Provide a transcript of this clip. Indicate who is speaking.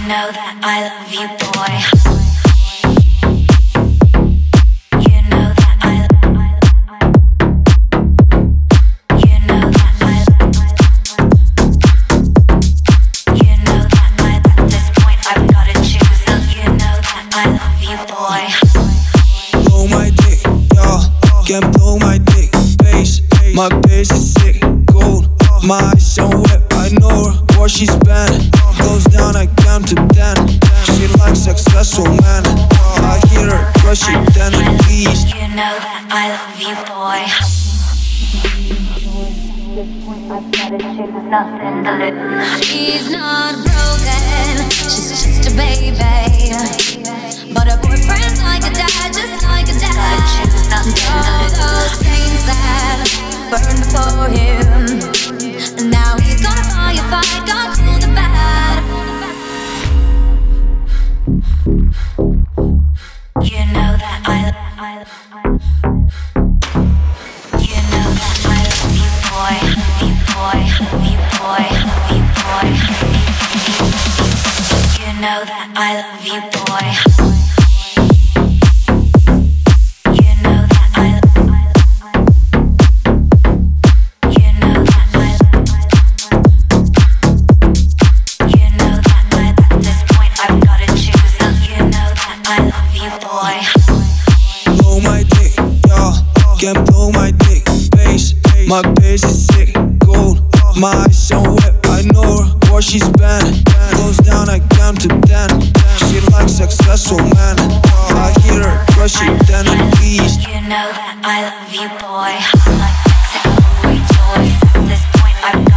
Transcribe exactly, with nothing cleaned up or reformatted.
Speaker 1: know that I love you, boy. You know that I You know that I You know that I at this point I've gotta choose. You know that I love you, boy.
Speaker 2: Blow my dick, y'all. Can't blow my dick. Bass, my bass is sick. Gold, my eyes so wet. I know her, what she's been. Goes down, I count to ten. She likes successful man. I hear her crush it, then it leaves.
Speaker 1: You know that I love you, boy.
Speaker 3: She's not broken, she's just a baby. But her boyfriend's like a dad, just like a dad. All those things that burned before him, and now he's gonna fight a fight, gonna cool the bad.
Speaker 1: You know that I You know that I love you, boy. Love you, boy. Love you, boy. Love you, boy. You know that I love you, boy. You know that I You know that I You know that I at this point I've gotta choose. You know that I love you, boy.
Speaker 2: Blow my dick, y'all. Can't blow my dick. Bass, my bass is sick. Gold, my eyes so wet. I know her, what she's been. Goes down, I count to ten. She likes successful man. I hear her crush it, then it leaves.
Speaker 1: You know that I love you, boy. Like Mexico, rejoice. At this point, I've got